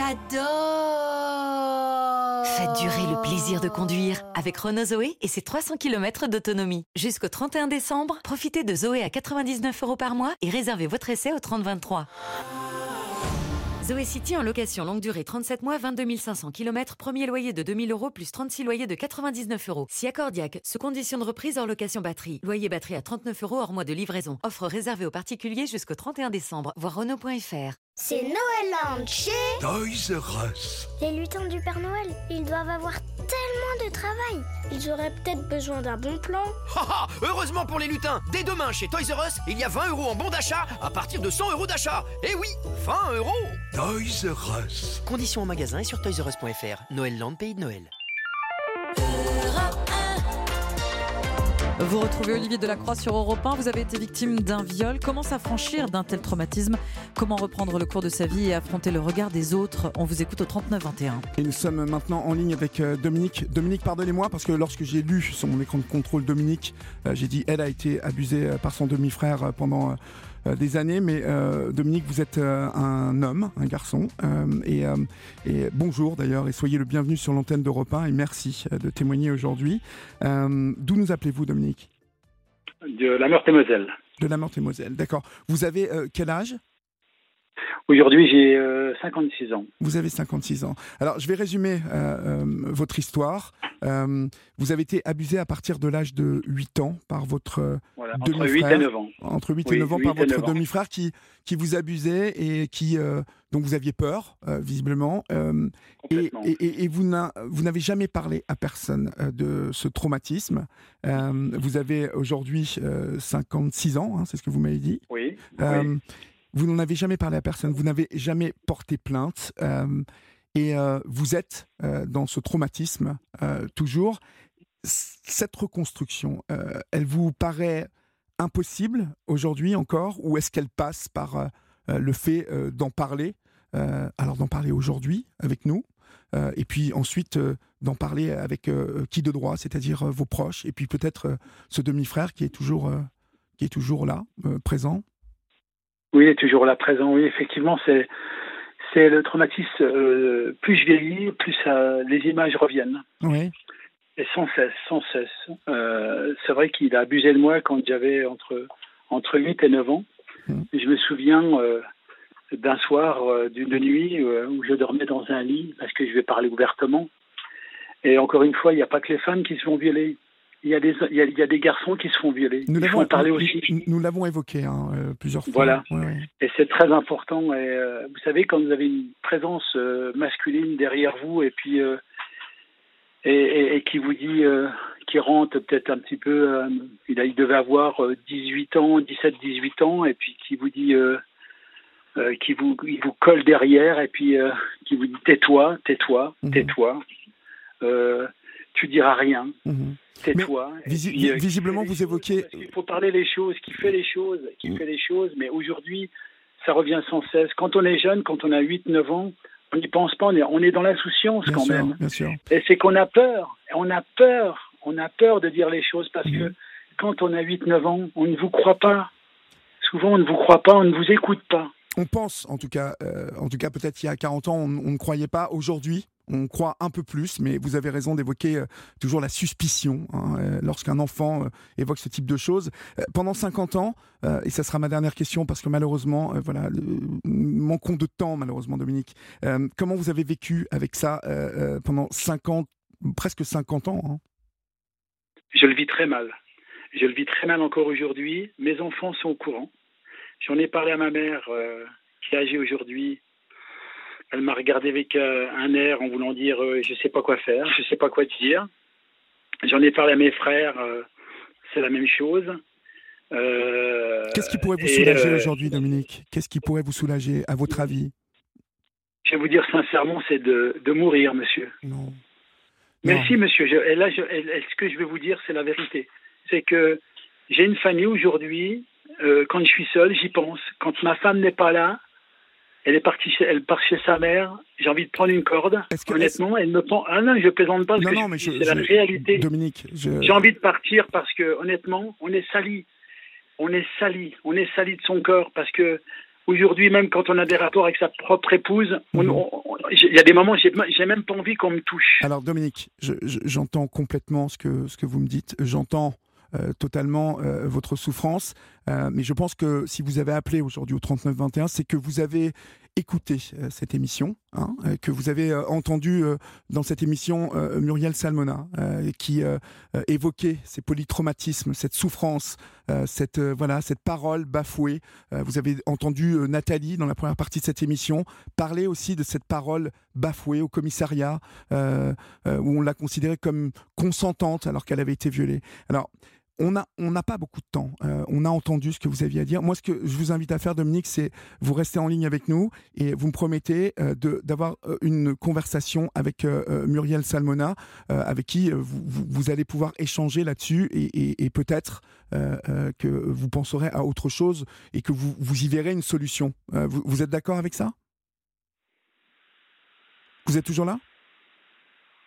j'adore! Faites durer le plaisir de conduire avec Renault Zoé et ses trois cents kilomètres d'autonomie. Jusqu'au trente et un décembre, profitez de Zoé à quatre-vingt-dix-neuf euros par mois et réservez votre essai au trente vingt-trois. Zoé City en location longue durée trente-sept mois, vingt-deux mille cinq cents kilomètres, premier loyer de deux mille euros plus trente-six loyers de quatre-vingt-dix-neuf euros. Si accordiaque, sous condition de reprise hors location batterie. Loyer batterie à trente-neuf euros hors mois de livraison. Offre réservée aux particuliers jusqu'au trente et un décembre. Voir Renault point F R. C'est Noël chez Toys R Us. Les lutins du Père Noël, ils doivent avoir tellement de travail. Ils auraient peut-être besoin d'un bon plan. Haha, heureusement pour les lutins, dès demain chez Toys R Us, il y a vingt euros en bon d'achat à partir de cent euros d'achat. Eh oui, vingt euros. Toys R Us. Conditions en magasin et sur toys r us point f r. Noël Land, pays de Noël. Vous retrouvez Olivier Delacroix sur Europe un. Vous avez été victime d'un viol. Comment s'affranchir d'un tel traumatisme? Comment reprendre le cours de sa vie et affronter le regard des autres? On vous écoute au trente-neuf vingt et un. Et nous sommes maintenant en ligne avec Dominique. Dominique, pardonnez-moi, parce que lorsque j'ai lu sur mon écran de contrôle Dominique, euh, j'ai dit elle a été abusée par son demi-frère pendant euh, des années. Mais euh, Dominique, vous êtes euh, un homme, un garçon. Euh, et, euh, et bonjour d'ailleurs, et soyez le bienvenu sur l'antenne d'Europe un. Et merci de témoigner aujourd'hui. Euh, d'où nous appelez-vous, Dominique? De la Meurthe-et-Moselle. De la Meurthe-et-Moselle, d'accord. Vous avez euh, quel âge? Aujourd'hui, j'ai euh, cinquante-six ans. Vous avez cinquante-six ans. Alors, je vais résumer euh, euh, votre histoire. Euh, vous avez été abusé à partir de l'âge de huit ans par votre euh, voilà, demi-frère. Entre huit et neuf ans. Entre huit oui, et neuf ans par votre ans. demi-frère qui, qui vous abusait et qui, euh, dont vous aviez peur, euh, visiblement. Euh, et, et, et vous n'avez jamais parlé à personne euh, de ce traumatisme. Euh, vous avez aujourd'hui euh, cinquante-six ans, hein, c'est ce que vous m'avez dit. Oui. Euh, oui. Vous n'en avez jamais parlé à personne, vous n'avez jamais porté plainte euh, et euh, vous êtes euh, dans ce traumatisme euh, toujours. Cette reconstruction, euh, elle vous paraît impossible aujourd'hui encore, ou est-ce qu'elle passe par euh, le fait euh, d'en parler euh, alors d'en parler aujourd'hui avec nous euh, et puis ensuite euh, d'en parler avec euh, qui de droit, c'est-à-dire euh, vos proches, et puis peut-être euh, ce demi-frère qui est toujours, euh, qui est toujours là, euh, présent. Oui, il est toujours là, présent. Oui, effectivement, c'est, c'est le traumatisme. Euh, plus je vieillis, plus ça, les images reviennent. Oui. Et sans cesse, sans cesse. Euh, c'est vrai qu'il a abusé de moi quand j'avais entre, entre huit et neuf ans. Mmh. Je me souviens euh, d'un soir, euh, d'une nuit, euh, où je dormais dans un lit, parce que je vais parler ouvertement. Et encore une fois, il n'y a pas que les femmes qui se font violer. Il y, a des, il, y a, il y a des garçons qui se font violer. Nous Il faut en parler nous, aussi. Nous, nous l'avons évoqué hein, euh, plusieurs fois. Voilà. Ouais, ouais. Et c'est très important. Et, euh, vous savez, quand vous avez une présence euh, masculine derrière vous et puis euh, et, et, et qui vous dit, euh, qui rentre peut-être un petit peu, euh, il, a, il devait avoir euh, dix-huit ans, dix-sept, dix-huit ans, et puis qui vous dit, euh, euh, qui vous, il vous colle derrière et puis euh, qui vous dit tais-toi, tais-toi, mmh. tais-toi. Euh, tu diras rien. Mmh. Tais-toi. Visi- puis, euh, visiblement, vous évoquez... Il faut parler les choses, qui fait les choses, qui mmh. fait les choses, mais aujourd'hui, ça revient sans cesse. Quand on est jeune, quand on a huit neuf ans, on n'y pense pas, on est, on est dans l'insouciance bien quand sûr, même. Bien sûr. Et c'est qu'on a peur, on a peur, on a peur de dire les choses, parce mmh. que quand on a huit neuf ans, on ne vous croit pas. Souvent, on ne vous croit pas, on ne vous écoute pas. On pense, en tout cas, euh, en tout cas peut-être il y a quarante ans, on, on ne croyait pas. Aujourd'hui, on croit un peu plus, mais vous avez raison d'évoquer euh, toujours la suspicion hein, euh, lorsqu'un enfant euh, évoque ce type de choses. Euh, pendant cinquante ans, euh, et ça sera ma dernière question parce que malheureusement, euh, voilà, le, nous manquons de temps malheureusement, Dominique. Euh, comment vous avez vécu avec ça euh, euh, pendant cinquante, presque cinquante ans hein? Je le vis très mal. Je le vis très mal encore aujourd'hui. Mes enfants sont au courant. J'en ai parlé à ma mère euh, qui est âgée aujourd'hui. Elle m'a regardé avec euh, un air en voulant dire euh, je ne sais pas quoi faire, je ne sais pas quoi dire. J'en ai parlé à mes frères, euh, c'est la même chose. Euh, Qu'est-ce qui pourrait vous soulager euh, aujourd'hui, Dominique? Qu'est-ce qui pourrait vous soulager, à votre avis? Je vais vous dire sincèrement, c'est de, de mourir, monsieur. Non. Mais non. si, monsieur, je, et là, je, et, et ce que je vais vous dire, c'est la vérité. C'est que j'ai une famille aujourd'hui, euh, quand je suis seul, j'y pense. Quand ma femme n'est pas là, elle est partie chez, elle part chez sa mère. J'ai envie de prendre une corde. Que, honnêtement, elle me prend. Ah non, je plaisante pas. Parce non, que non, je, mais je, c'est je, la réalité. Dominique, je... j'ai envie de partir parce que honnêtement, on est sali. On est sali. On est sali de son corps parce que aujourd'hui, même quand on a des rapports avec sa propre épouse, il mmh. y a des moments, j'ai, j'ai même pas envie qu'on me touche. Alors Dominique, je, je, j'entends complètement ce que ce que vous me dites. J'entends. Euh, totalement euh, votre souffrance, euh, mais je pense que si vous avez appelé aujourd'hui au trente-neuf vingt et un, c'est que vous avez écouté euh, cette émission, hein, euh, que vous avez euh, entendu euh, dans cette émission euh, Muriel Salmona, euh, qui euh, euh, évoquait ces polytraumatismes, cette souffrance, euh, cette, euh, voilà, cette parole bafouée. Euh, vous avez entendu euh, Nathalie, dans la première partie de cette émission, parler aussi de cette parole bafouée au commissariat, euh, euh, où on l'a considérée comme consentante alors qu'elle avait été violée. Alors, On n'a on n'a pas beaucoup de temps. Euh, on a entendu ce que vous aviez à dire. Moi, ce que je vous invite à faire, Dominique, c'est vous rester en ligne avec nous et vous me promettez euh, de, d'avoir euh, une conversation avec euh, Muriel Salmona, euh, avec qui euh, vous, vous, vous allez pouvoir échanger là-dessus et, et, et peut-être euh, euh, que vous penserez à autre chose et que vous, vous y verrez une solution. Euh, vous, vous êtes d'accord avec ça ? Vous êtes toujours là ? Dominique ?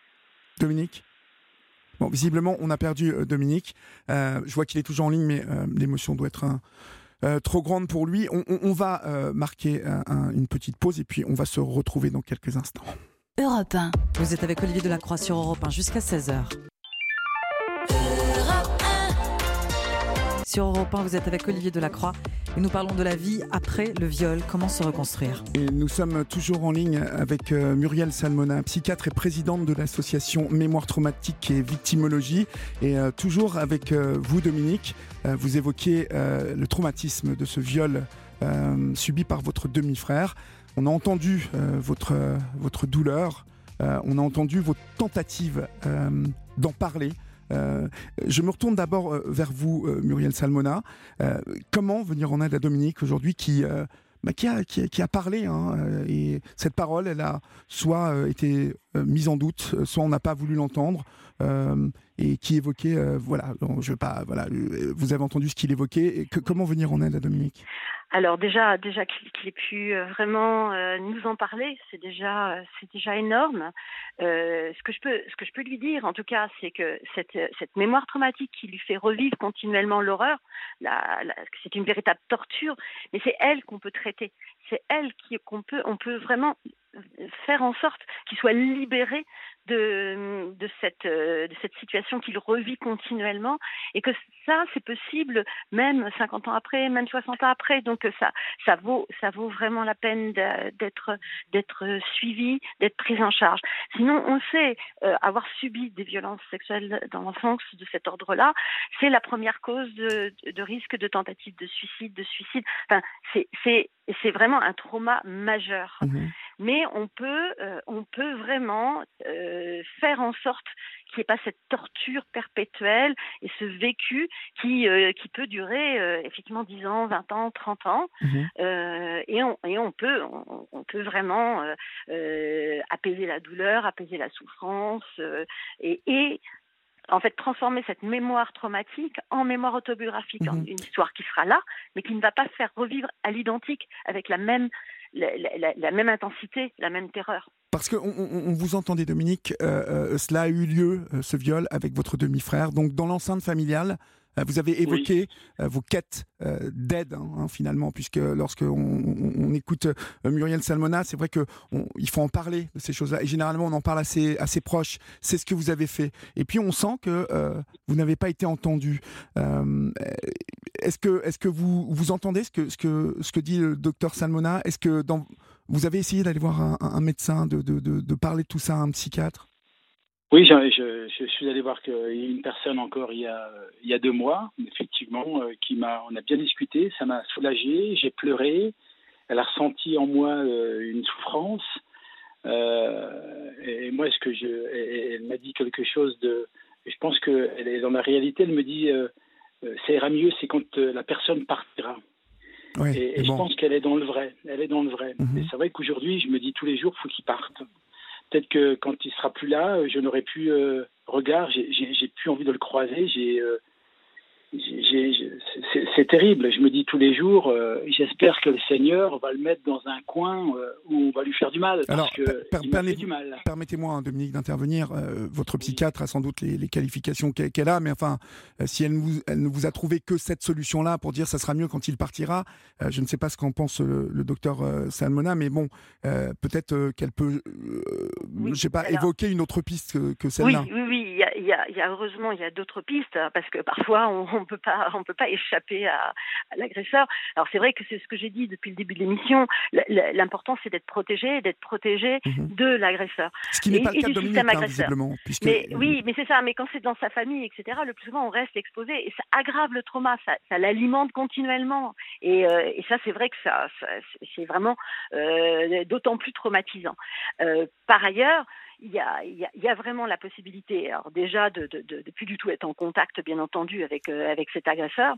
Bon, visiblement, on a perdu euh, Dominique. Euh, je vois qu'il est toujours en ligne, mais euh, l'émotion doit être un, euh, trop grande pour lui. On, on, on va euh, marquer un, un, une petite pause et puis on va se retrouver dans quelques instants. Europe un. Vous êtes avec Olivier Delacroix sur Europe un jusqu'à seize heures. Sur Europe un, vous êtes avec Olivier Delacroix et nous parlons de la vie après le viol, comment se reconstruire. Et nous sommes toujours en ligne avec euh, Muriel Salmona, psychiatre et présidente de l'association Mémoire Traumatique et Victimologie. Et euh, toujours avec euh, vous, Dominique, euh, vous évoquez euh, le traumatisme de ce viol euh, subi par votre demi-frère. On a entendu euh, votre, euh, votre douleur, euh, on a entendu vos tentatives euh, d'en parler. Euh, je me retourne d'abord euh, vers vous, euh, Muriel Salmona. Euh, comment venir en aide à Dominique aujourd'hui qui, euh, bah, qui, a, qui, a, qui a parlé hein, euh, et cette parole, elle a soit euh, été euh, mise en doute, soit on n'a pas voulu l'entendre euh, et qui évoquait, euh, voilà, donc, je veux pas, voilà, vous avez entendu ce qu'il évoquait. Et que, comment venir en aide à Dominique ? Alors déjà, déjà qu'il, qu'il ait pu vraiment euh, nous en parler, c'est déjà, euh, c'est déjà énorme. Euh, ce que je peux, ce que je peux lui dire, en tout cas, c'est que cette, cette mémoire traumatique qui lui fait revivre continuellement l'horreur, la, la, c'est une véritable torture. Mais c'est elle qu'on peut traiter. C'est elle qui, qu'on peut, on peut vraiment faire en sorte qu'il soit libéré de, de, cette, de cette situation qu'il revit continuellement et que ça, c'est possible même cinquante ans après, même soixante ans après. Donc ça, ça, vaut, ça vaut vraiment la peine d'être, d'être suivi, d'être pris en charge. Sinon, on sait euh, avoir subi des violences sexuelles dans l'enfance de cet ordre-là, c'est la première cause de, de risque de tentative de suicide, de suicide. Enfin, c'est, c'est, c'est vraiment un trauma majeur. Mmh. Mais on peut, euh, on peut vraiment euh, faire en sorte qu'il n'y ait pas cette torture perpétuelle et ce vécu qui, euh, qui peut durer euh, effectivement dix ans, vingt ans, trente ans. Mmh. Euh, et, on, et on peut, on, on peut vraiment euh, euh, apaiser la douleur, apaiser la souffrance euh, et, et en fait, transformer cette mémoire traumatique en mémoire autobiographique, mmh. une histoire qui sera là, mais qui ne va pas faire revivre à l'identique avec la même, la, la, la même intensité, la même terreur. Parce qu'on on, on vous entendait, Dominique, euh, euh, cela a eu lieu, euh, ce viol, avec votre demi-frère. Donc, dans l'enceinte familiale, euh, vous avez évoqué oui. euh, vos quêtes euh, d'aide, hein, hein, finalement, puisque lorsque on, on, on écoute euh, Muriel Salmona, c'est vrai qu'il faut en parler de ces choses-là. Et généralement, on en parle assez, assez proche. C'est ce que vous avez fait. Et puis, on sent que euh, vous n'avez pas été entendu. Euh, est-ce que, est-ce que vous, vous entendez ce que, ce, que, ce que dit le docteur Salmona ? Est-ce que dans... Vous avez essayé d'aller voir un, un médecin, de, de, de, de parler de tout ça à un psychiatre ? Oui, je, je, je suis allé voir qu'il y a une personne encore il y a, il y a deux mois, effectivement, euh, qui m'a, on a bien discuté, ça m'a soulagé, j'ai pleuré, elle a ressenti en moi euh, une souffrance, euh, et moi, est-ce que je, elle, elle m'a dit quelque chose de, je pense que elle est dans la réalité, elle me dit, euh, ça ira mieux, c'est quand euh, la personne partira. Oui, et, et bon. Je pense qu'elle est dans le vrai. Elle est dans le vrai. Mm-hmm. Et c'est vrai qu'aujourd'hui, je me dis tous les jours, il faut qu'il parte. Peut-être que quand il sera plus là, je n'aurai plus euh, regard, j'ai, j'ai, j'ai plus envie de le croiser. J'ai, euh, j'ai, j'ai, c'est, c'est terrible. Je me dis tous les jours, euh, j'espère que le Seigneur va le mettre dans un coin euh, où on va lui faire du mal. Parce Alors, que per- il permet, fait du mal. Permettez-moi, hein, Dominique, d'intervenir. Euh, votre psychiatre a sans doute les, les qualifications qu'elle, qu'elle a, mais enfin, euh, si elle, vous, elle ne vous a trouvé que cette solution-là pour dire ça sera mieux quand il partira, euh, je ne sais pas ce qu'en pense le, le docteur euh, Salmona, mais bon, euh, peut-être euh, qu'elle peut, euh, oui, je sais pas, alors, évoquer une autre piste que, que celle-là. Oui, oui, oui. Il y a, il y a, il y a heureusement il y a d'autres pistes hein, parce que parfois on, on peut pas on peut pas échapper à, à l'agresseur. Alors c'est vrai que c'est ce que j'ai dit depuis le début de l'émission. L'important c'est d'être protégé, d'être protégé mm-hmm. de l'agresseur. Ce qui n'est et, pas le cas de Dominique, hein, visiblement. Puisque... Mais oui, mais c'est ça. Mais quand c'est dans sa famille, et cetera. Le plus souvent on reste exposé et ça aggrave le trauma, ça, ça l'alimente continuellement. Et, euh, et ça c'est vrai que ça, ça c'est vraiment euh, d'autant plus traumatisant. Euh, par ailleurs. Il y, a, il, y a, il y a vraiment la possibilité, alors déjà de, de, de, de plus du tout être en contact, bien entendu, avec, euh, avec cet agresseur,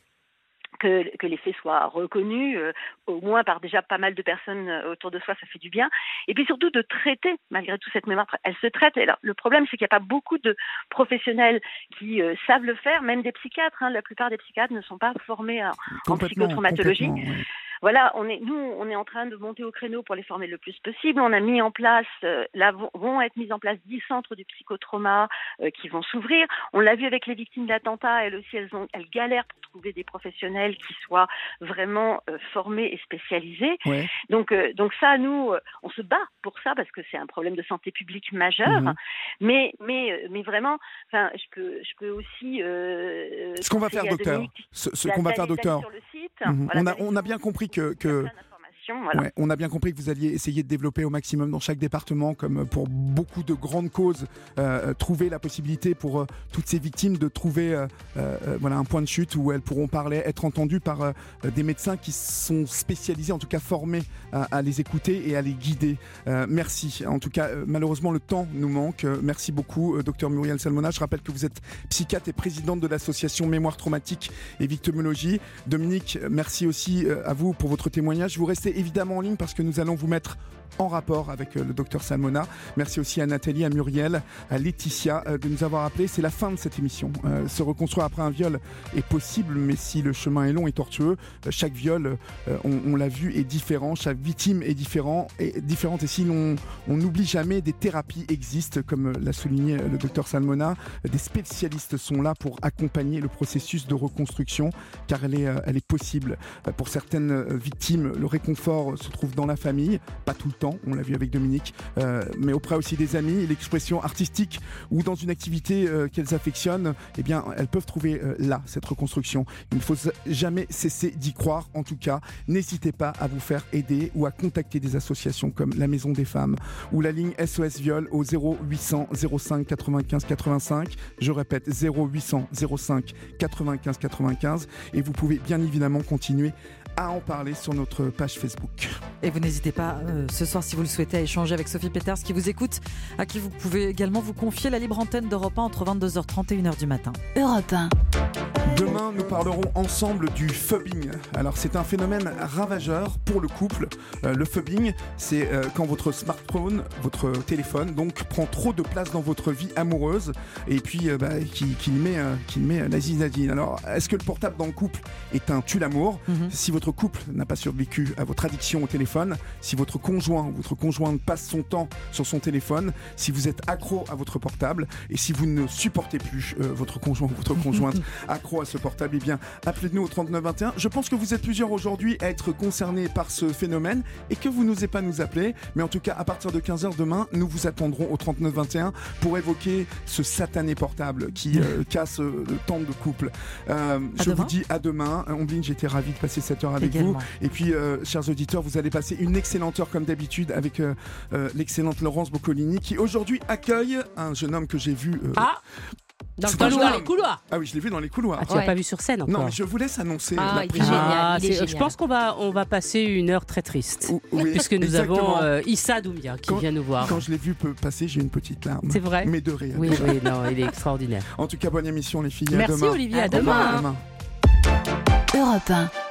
que, que les faits soient reconnus, euh, au moins par déjà pas mal de personnes autour de soi, ça fait du bien. Et puis surtout de traiter, malgré tout, cette mémoire. Elle se traite. Alors, le problème, c'est qu'il n'y a pas beaucoup de professionnels qui euh, savent le faire, même des psychiatres. Hein, la plupart des psychiatres ne sont pas formés en, en psychotraumatologie. Ouais. Voilà, on est, nous, on est en train de monter au créneau pour les former le plus possible. On a mis en place, euh, là vont, vont être mis en place dix centres du psychotrauma euh, qui vont s'ouvrir. On l'a vu avec les victimes d'attentats, elles aussi, elles, ont, elles galèrent pour trouver des professionnels qui soient vraiment euh, formés et spécialisés. Ouais. Donc, euh, donc ça, nous, euh, on se bat pour ça parce que c'est un problème de santé publique majeur. Mmh. Mais, mais, mais vraiment, enfin, je peux, je peux aussi. Euh, ce qu'on va faire, docteur. Ce, ce qu'on va faire, docteur. Sur le site. Mmh. Voilà, on a, on a bien compris que, que... Voilà. Ouais, on a bien compris que vous alliez essayer de développer au maximum dans chaque département, comme pour beaucoup de grandes causes, euh, trouver la possibilité pour euh, toutes ces victimes de trouver euh, euh, voilà, un point de chute où elles pourront parler, être entendues par euh, des médecins qui sont spécialisés, en tout cas formés à, à les écouter et à les guider. Euh, merci. En tout cas, euh, malheureusement, le temps nous manque. Euh, merci beaucoup, euh, docteur Muriel Salmona. Je rappelle que vous êtes psychiatre et présidente de l'association Mémoire Traumatique et Victimologie. Dominique, merci aussi euh, à vous pour votre témoignage. Vous restez évidemment en ligne parce que nous allons vous mettre en rapport avec le docteur Salmona. Merci aussi à Nathalie, à Muriel, à Laetitia euh, de nous avoir appelés. C'est la fin de cette émission. Euh, se reconstruire après un viol est possible, mais si le chemin est long et tortueux, euh, chaque viol, euh, on, on l'a vu, est différent. Chaque victime est différent, et différente. Et si l'on on n'oublie jamais, des thérapies existent, comme l'a souligné le docteur Salmona. Des spécialistes sont là pour accompagner le processus de reconstruction, car elle est, euh, elle est possible. Euh, pour certaines victimes, le réconfort se trouve dans la famille, pas tout le temps, on l'a vu avec Dominique, euh, mais auprès aussi des amis, l'expression artistique ou dans une activité euh, qu'elles affectionnent, eh bien, elles peuvent trouver euh, là cette reconstruction. Il ne faut jamais cesser d'y croire. En tout cas, n'hésitez pas à vous faire aider ou à contacter des associations comme la Maison des Femmes ou la ligne S O S Viol au zéro huit cents zéro cinq quatre-vingt-quinze quatre-vingt-cinq. Je répète, zéro huit cents zéro cinq quatre-vingt-quinze quatre-vingt-quinze. Et vous pouvez bien évidemment continuer à en parler sur notre page Facebook. Et vous n'hésitez pas euh, ce soir, si vous le souhaitez, à échanger avec Sophie Peters qui vous écoute, à qui vous pouvez également vous confier la libre antenne d'Europe un entre vingt-deux heures trente et une heure du matin. Europe un. Demain, nous parlerons ensemble du phubbing. Alors, c'est un phénomène ravageur pour le couple. Euh, le phubbing, c'est euh, quand votre smartphone, votre téléphone, donc prend trop de place dans votre vie amoureuse et puis euh, bah, qui, qui met, euh, qui met la zizadine. Alors, est-ce que le portable dans le couple est un tue-l'amour ? mm-hmm. Si votre couple n'a pas survécu à votre addiction au téléphone, si votre conjoint ou votre conjointe passe son temps sur son téléphone, si vous êtes accro à votre portable et si vous ne supportez plus euh, votre conjoint ou votre conjointe accro à ce portable, eh bien, appelez-nous au trente-neuf vingt et un. Je pense que vous êtes plusieurs aujourd'hui à être concernés par ce phénomène et que vous n'osez pas nous appeler. Mais en tout cas, à partir de quinze heures demain, nous vous attendrons au trente-neuf vingt et un pour évoquer ce satané portable qui euh, casse euh, le temps de couple. Euh, je demain. vous dis à demain. Ombline, j'étais ravi de passer cette heure avec Également. vous. Et puis, euh, chers auditeurs, vous allez passer une excellente heure comme d'habitude avec euh, euh, l'excellente Laurence Boccolini qui aujourd'hui accueille un jeune homme que j'ai vu. Euh, ah Dans, le couloir, dans les couloirs. Ah oui, je l'ai vu dans les couloirs. Ah, tu l'as ouais. pas vu sur scène encore. Non, mais je vous laisse annoncer. Ah, la il est génial. Ah, il est génial. Je pense qu'on va, on va passer une heure très triste. Oui, puisque nous exactement. avons euh, Issa Doumbia qui quand, vient nous voir. Quand je l'ai vu passer, j'ai une petite larme. C'est vrai. Mais de rire. Oui, oui, non, il est extraordinaire. En tout cas, bonne émission les filles. Merci à demain. Olivier, à, à demain. demain. Europe un.